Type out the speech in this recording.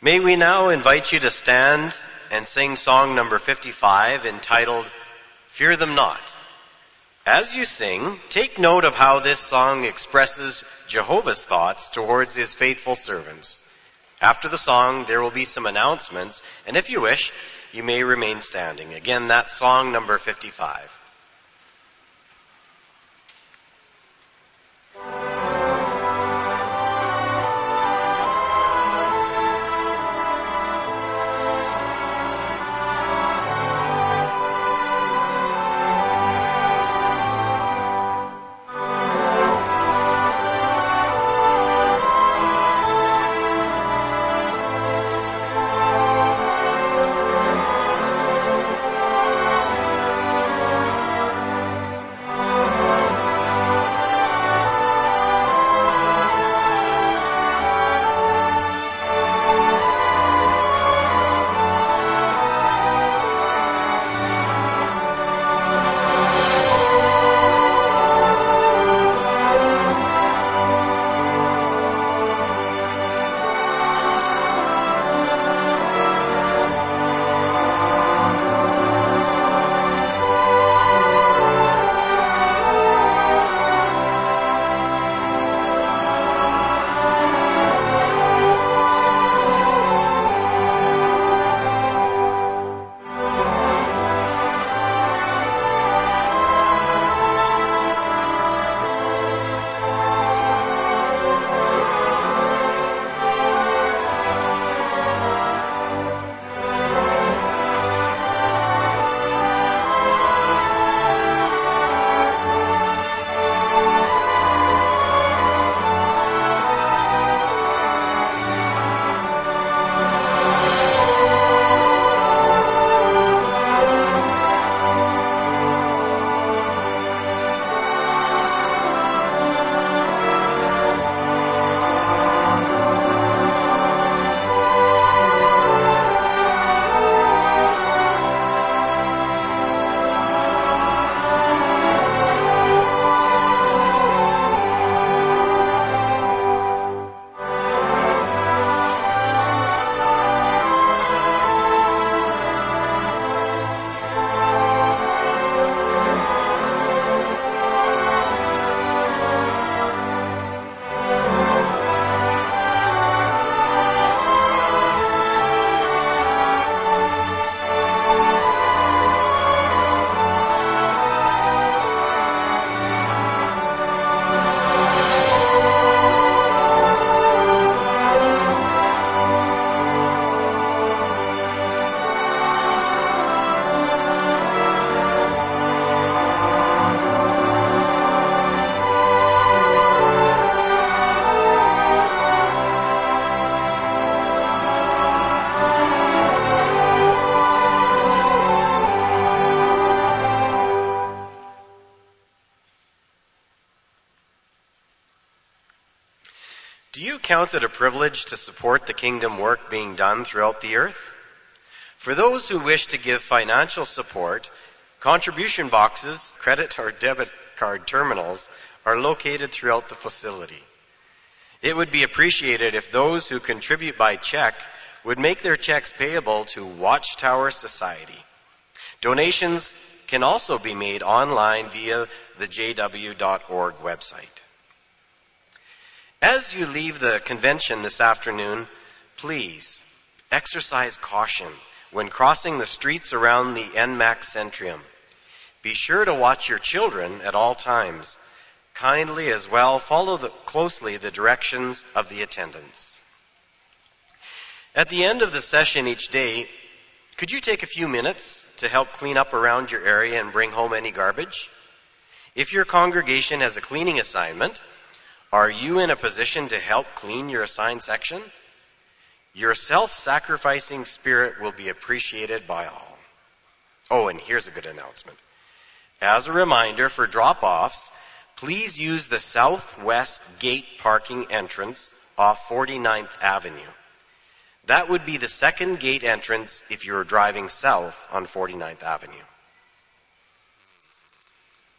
May we now invite you to stand and sing song number 55 entitled, Fear Them Not. As you sing, take note of how this song expresses Jehovah's thoughts towards his faithful servants. After the song, there will be some announcements, and if you wish, you may remain standing. Again, that's song number 55. Do you count it a privilege to support the kingdom work being done throughout the earth? For those who wish to give financial support, contribution boxes, credit or debit card terminals are located throughout the facility. It would be appreciated if those who contribute by check would make their checks payable to Watchtower Society. Donations can also be made online via the jw.org website. As you leave the convention this afternoon, please exercise caution when crossing the streets around the NMAX Centrium. Be sure to watch your children at all times. Kindly as well follow closely the directions of the attendants. At the end of the session each day, could you take a few minutes to help clean up around your area and bring home any garbage? If your congregation has a cleaning assignment, are you in a position to help clean your assigned section? Your self-sacrificing spirit will be appreciated by all. Oh, and here's a good announcement. As a reminder for drop-offs, please use the southwest gate parking entrance off 49th Avenue. That would be the second gate entrance if you're driving south on 49th Avenue.